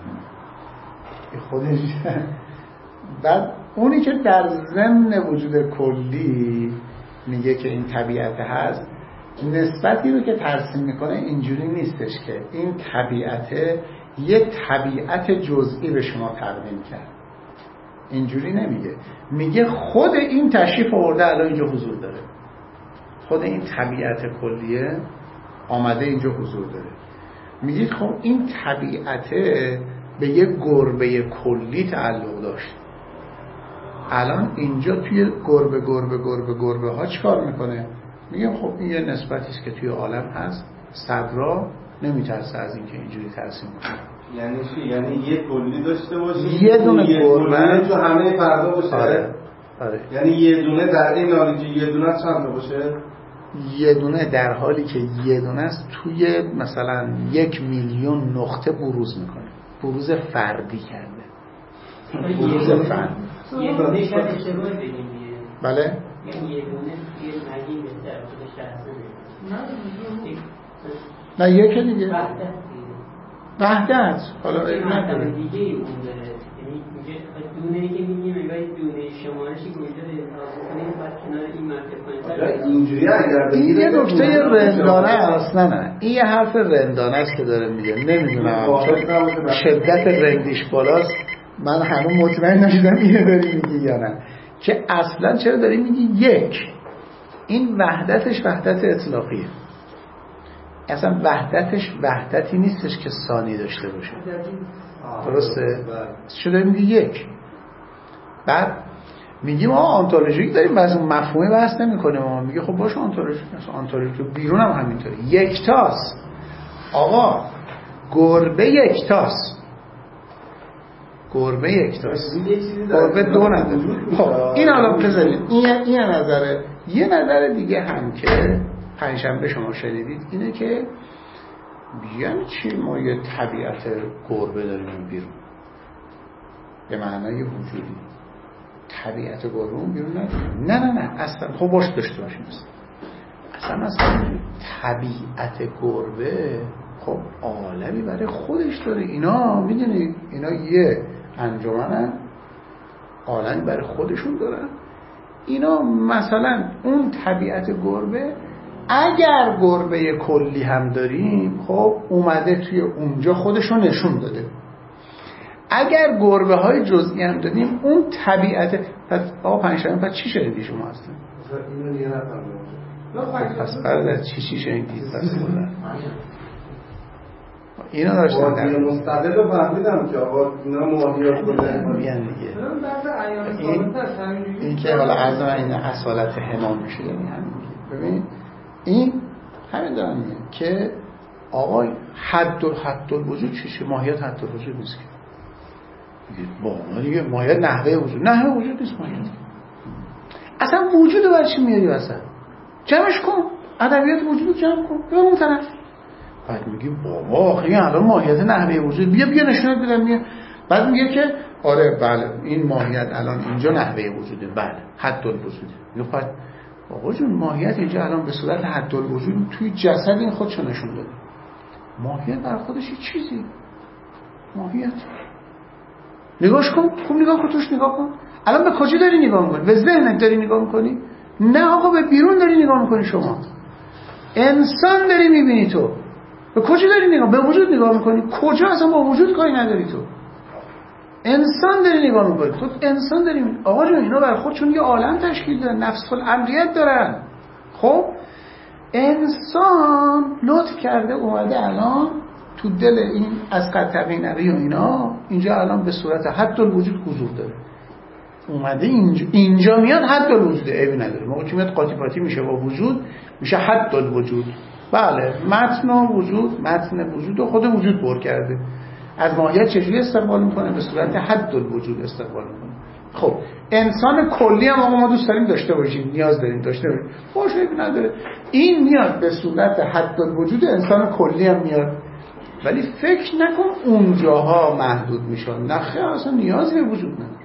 خودش. بعد اونی که در ضمن وجود کلی میگه که این طبیعت هست، نسبتی رو که ترسیم میکنه اینجوری نیستش که این طبیعت یه طبیعت جزئی به شما تقدیم کرد، اینجوری نمیگه. میگه خود این تشریف آورده الان اینجا حضور داره، خود این طبیعت کلیه آمده اینجا حضور داره. میگید خب این طبیعت به یه گربه کلی تعلق داشت، الان اینجا توی گربه گربه گربه گربه ها چیکار میکنه؟ میگم خب این یه نسبتی است که توی عالم هست، صدرا نمیترسه از اینکه اینجوری ترسیم کنه. یعنی چی؟ یعنی یه کلی داشته باشه یه دونه گربه تو همه فردا باشه. آره. آره. یعنی یه دونه در این حالی که یه دونه چند تا باشه؟ یه دونه در حالی که یه دونه است توی مثلا یک میلیون نقطه بروز میکنه، بروز فردی کرده، بروز فردی. یه دونه شاید اشتباه بگیم دیگه. بله؟ یعنی یه دونه یه نگیم در خودش هست. نه یکی دیگه وحدت وحدت. حالا این مرتبه دیگه اون داره، یعنی میگه دونه که میگیم اگه دونه شمارشی گوجه کنیم بعد کنار این مرتبه اینجوری اگر این یه نکته رندانه است. نه نه این یه حرف رندانه است که داره میگه، نمیدونم چون شدت رندیش بالاست، من هنوز مطمئن نشدم اینو داری میگی یا نه، که اصلا چرا داری میگی یک. این وحدتش وحدت اطلاقیه، اصلا وحدتش وحدتی نیستش که ثانی داشته باشه. درسته؟ شده میگه یک. بعد میگیم ما آنتولوژیک داریم، بعضی مفهومی بحث نمی‌کنیم، ما میگه خب باشه آنتولوژیک، آنتولوژیک تو بیرون هم همینطوره. یکتاست آقا، گربه یکتاست، گربه یکتاست، گربه دو نداره. خب این الان بذارید این این نظره. یه نظر دیگه هم که پنجشنبه شما شنیدید اینه که یعنی چی ما یه طبیعت گربه داریم بیرون، به معنای وجودی طبیعت گربه اون بیرون نداریم. نه نه نه اصلا خب باش داشته باشیم اصلا اصلا طبیعت گربه خب عالمی برای خودش داره. اینا میدونید اینا یه انجمنن، عالمی برای خودشون دارن. اینا مثلا اون طبیعت گربه، اگر گربه کلی هم داریم خب اومده توی اونجا خودشو نشون داده. اگر گربه های جزئی هم داریم اون طبیعت. پس آقا پنجشنبه پس چی شنیدی شما اصلا؟ اینو دیگه نفهمیدم. پس برادر چی چی شنیدید پس بودن؟ اینا داشتن مادی مستقل رو فهمیدم که آقا اینا مادیات بودن میگن دیگه. این که حالا عرض من این اصالت همام میشه، یعنی همین ببین این همین دارم میگن که آقا حد حد الوجود چیشه؟ ماهیت حد الوجود نیست که با دیگه ماهیت نحوه وجود، نحوه وجود نیست ماهیت. اصلا وجود رو برای چی میاری واسه؟ جمعش کن، ادبیات وجود رو جمع کن به اون طرف. بعد میگی بابا این الان ماهیت نحوه وجود، بیا بیا نشونت بدم. میگه بعد میگه که آره بله این ماهیت الان اینجا نحوه وجوده، بله حد الوجوده. میگه بعد بابا جون ماهیت اینجا الان به صورت حد الوجود توی جسد این خودشو نشون داده. ماهیت در خودش یه چیزی، ماهیت نگاش کن، خوب نگاه کن، توش نگاه کن. الان به کجا داری نگاه میکنی؟ به ذهنت داری نگاه میکنی؟ نه آقا به بیرون داری نگاه میکنی. شما انسان داری میبینی. تو به کجا داری نگاه؟ به وجود نگاه میکنی. کجا اصلا با وجود کاری نداری. تو انسان داری نگاه میکنی. تو انسان داری میبینی. آقا جون اینا بر خودشون یه عالم تشکیل دادن، نفس الامریت دارن. خب انسان لطف کرده اومده الان تو دل این از قطبینری و اینا اینجا الان به صورت حد الوجود حضور داره. اومده اینجا, اینجا میاد حد الوجود، عیبی نداره. موقعی که میاد قاطی پاتی میشه با وجود میشه حد الوجود. بله متن و وجود، متن وجود و خود وجود پر کرده. از ماهیت چجوری استقبال میکنه؟ به صورت حد الوجود استقبال میکنه. خب انسان کلی هم آقا ما دوست داریم داشته باشیم، نیاز داریم داشته باشیم، باشه عیبی نداره. این میاد به صورت حد الوجود انسان کلی هم میاد، ولی فکر نکن اونجاها محدود میشن. نه خیر، اصلا نیازی به وجود نداره.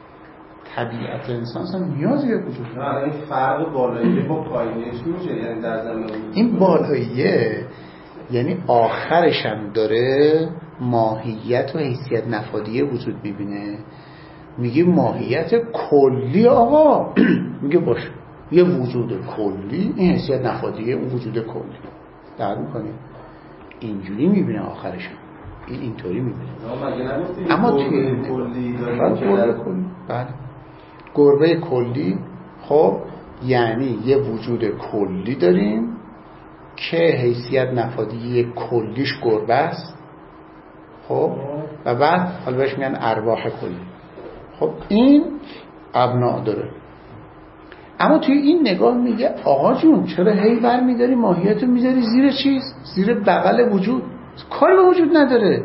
طبیعت انسان اصلا نیازی به وجود نداره. این فرق بالاییه با پایینیش میشه، یعنی در زمین این بالاییه یعنی آخرش هم داره ماهیت و حیثیت نفادی وجود میبینه. میگه ماهیت کلی آقا میگه باشه یه وجود کلی، این حیثیت نفادیه اون وجود کلی. درک میکنی؟ اینجوری میبینه آخرش، این اینطوری میبینه. اما توی کلی گربه کلی، بله گربه کلی. خب یعنی یه وجود کلی داریم که حیثیت نفادی کلیش گربه است. خب و بعد حالا بهش میگن ارواح کلی. خب این ابناء داره. اما توی این نگاه میگه آقا جون چرا هی بر میداری ماهیتو میذاری زیر چیز؟ زیر بغل وجود، کاری به وجود نداره.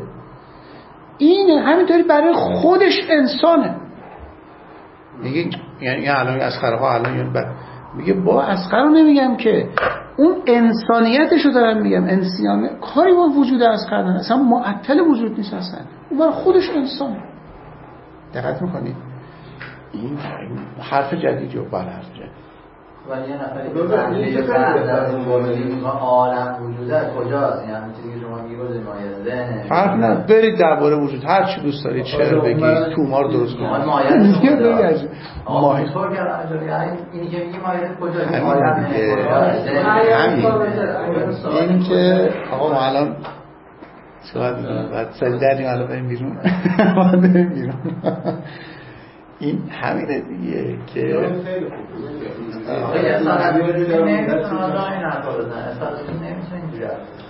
این همینطوری برای خودش انسانه. میگه یعنی الان اسخرها الان یعنی بعد میگه با اسخر رو نمیگم که اون انسانیتشو دارم میگم. انسانیت کاری با وجود اسخر نداره، اصلا معطل وجود نیست، اصلا اون برای خودش انسانه. دقت میکنید؟ این حرف جدیدی و بله حرف جدید. ولی یه نفری که بعد از اون بازی میگه عالم وجوده کجاست؟ یعنی چیزی که شما میگید مایه ذهنه. فرق نه، برید درباره وجود هر چی دوست دارید چه بگید، تومار درست کنید. مایه کجاست؟ مایه طور کردن یعنی اینی که میگه مایه کجاست؟ عالم کجاست؟ این که آقا ما الان چقدر میگیم بعد سال داریم الان بریم بیرون باید بریم بیرون. این همینه دیگه که آقای اصالت وجودی نمیتونه آدم این حرفا بزن. اصالت وجودی نمیتونه اینجوری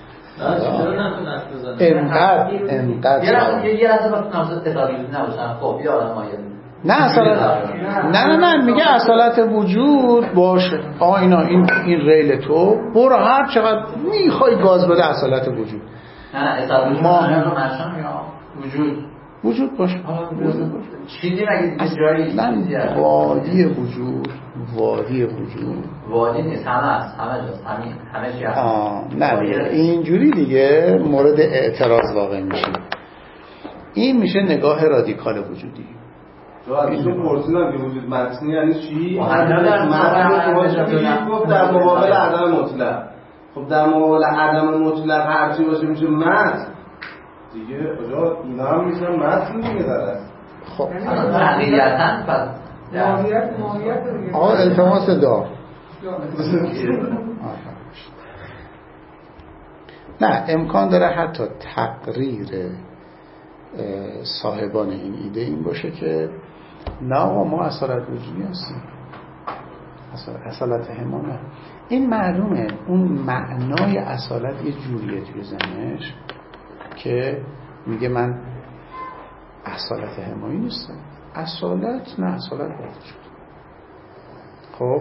انقدر انقدر یه لحظه وقت نامزد اصالت وجودی نباشن. خب یه آدم مایه نه اصالت نه نه نه میگه اصالت وجود باشه. آقا اینا این این ریل تو برو هر چقدر میخوای گاز بده اصالت وجود. نه نه اصالت وجود نه یا وجود وجود باشه. وجود باشه. چیزی مگه جایی نه وادی وجود، وادی وجود وادی نیست، همه است، همه جاست، همین همه چی هست. آه نه دیگه اینجوری دیگه مورد اعتراض واقع میشه. این میشه نگاه رادیکال وجودی. جو ازشون پرسیدم که وجود متنی یعنی چی؟ متن گفت در مقابل عدم مطلق. خب در مقابل عدم مطلق هر چی باشه میشه متن دیگه. کجا اینا هم میشن متن دیگه داره. خب حقیقتا پس ماهیت ماهیت دیگه. آقا التماس دار نه امکان داره حتی تقریر صاحبان این ایده این باشه که نه آقا ما اصالت وجودی هستیم، اصالت همانه. این معلومه اون معنای اصالت یه جوریه توی ذهنش که میگه من اصالت همایی نیستم. اصالت نه، اصالت با وجود. خب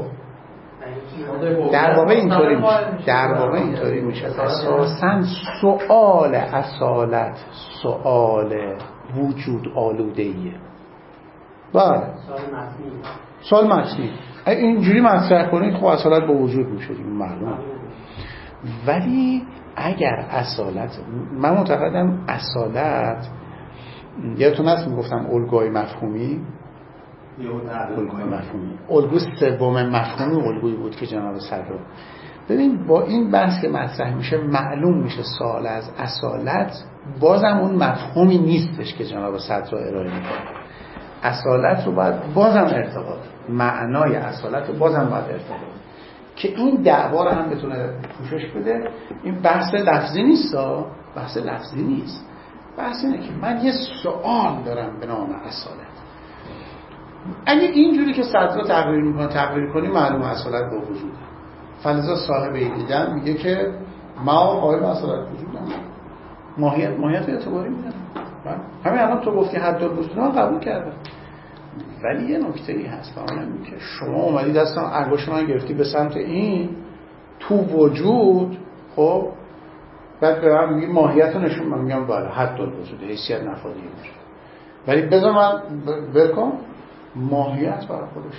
در واقع اینطوری میشه در واقع اینطوری میشه اساساً سؤال اصالت سؤال وجود آلودهیه. بله سؤال متنی اینجوری مطرح کنید خب اصالت با وجود میشه معلومه. ولی اگر اصالت، من معتقدم اصالت، یادتون هست میگفتم الگوی مفهومی، الگوی مفهومی الگو سوم مفهومی الگویی بود که جناب صدر، ببین با این بحث که مطرح میشه معلوم میشه سوال از اصالت بازم اون مفهومی نیستش که جناب صدر ارائه میکنه. اصالت رو باید بازم ارتباط، معنای اصالت رو بازم باید ارتباط که این دعوا رو هم بتونه پوشش بده. این بحث لفظی نیست، بحث لفظی نیست، بحث اینه که من یه سوال دارم به نام اصالت. اگه اینجوری که صدر رو تقریر میکنه تقریر کنی معلومه اصالت با وجوده. فلزا صاحب ایدن میگه که ما قائل اصالت وجود نداره، ماهیت ماهیت اعتباری میدن. همین الان تو گفتی حدالبستون قبول کرده، ولی یه نکته‌ای هست اون اینه که شما اومدی دستم انگشت من گرفتی به سمت این تو وجود، خب بعد به من میگی ماهیت رو نشون، من میگم بله حدالوجود حیثیت نفاذی میشه، ولی بذار من بلکن ماهیت برای خودش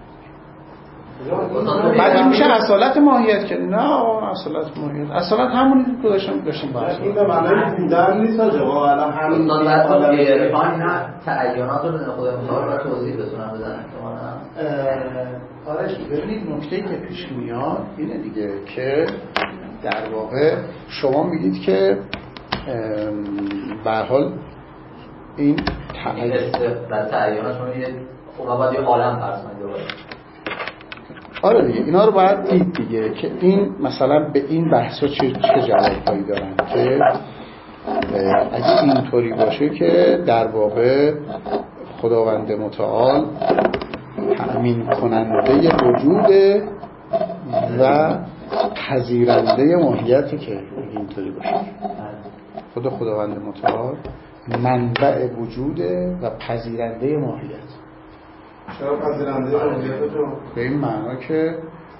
حاله. بعد این میشه اصالت ماهیت که نه اصالت ماهیت، اصالت همونی که داشتم داشتم بحث این به معنی بودن نیست آقا، الان همین استاد بعد اینا تعینات رو به خود مطابق را توضیح بتونم بدن احتمالاً. آره ببینید نکته‌ای که پیش میاد اینه دیگه که در واقع شما میگید که به هر حال این در تعینات شما میگید خب باید یه عالم فرض کنید. آره دیگه اینا رو باید دید دیگه که این مثلا به این بحثا چه چه جوابایی دارن که اگه اینطوری باشه که در واقع خداوند متعال تأمین کننده وجود و پذیرنده ماهیتی که اینطوری باشه، خود خداوند متعال منبع وجوده و پذیرنده ماهیت. چرا پذیرنده ماهیت تو؟ به این معنا که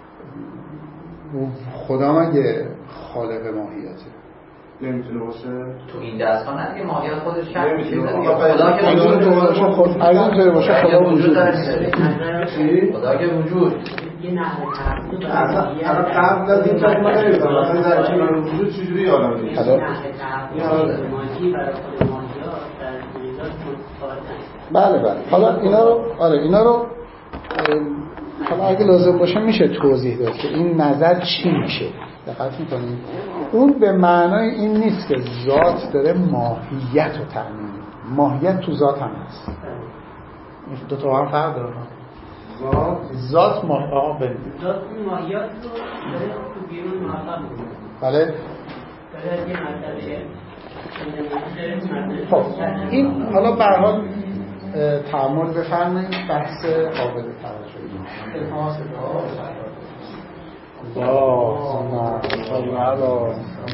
خدا مگه خالق ماهیته نمیتونه باشه تو این دستگاه نه دیگه، ماهیت خودش شک نمیتونه خدا که وجود باشه، خود اگه اینطوری باشه خدا وجود داره. خدا که وجود یه نحوه تعبیر اصلا قبل از این فکر من نمی‌کنم اصلا در کنار وجود چجوری عالم میشه. نحوه تعبیر ماجی برای خود ماجی‌ها در دنیا متفاوته. بله بله. حالا اینا رو آره اینا رو حالا اگه لازم باشه میشه توضیح داد که این نظر چی میشه. دقت میکنید اون به معنای این نیست که ذات داره ماهیت رو تأمین می‌کنه. ماهیت تو ذات هم هست. این دو تا هم فرق داره. ذات ذات ماهیت آقا ببین ذات اون ماهیت رو داره تو بیرون محقق می‌کنه. بله داره یه مرتبه خب این حالا به هر حال تعامل بفرمایید بحث قابل توجهی. الله الله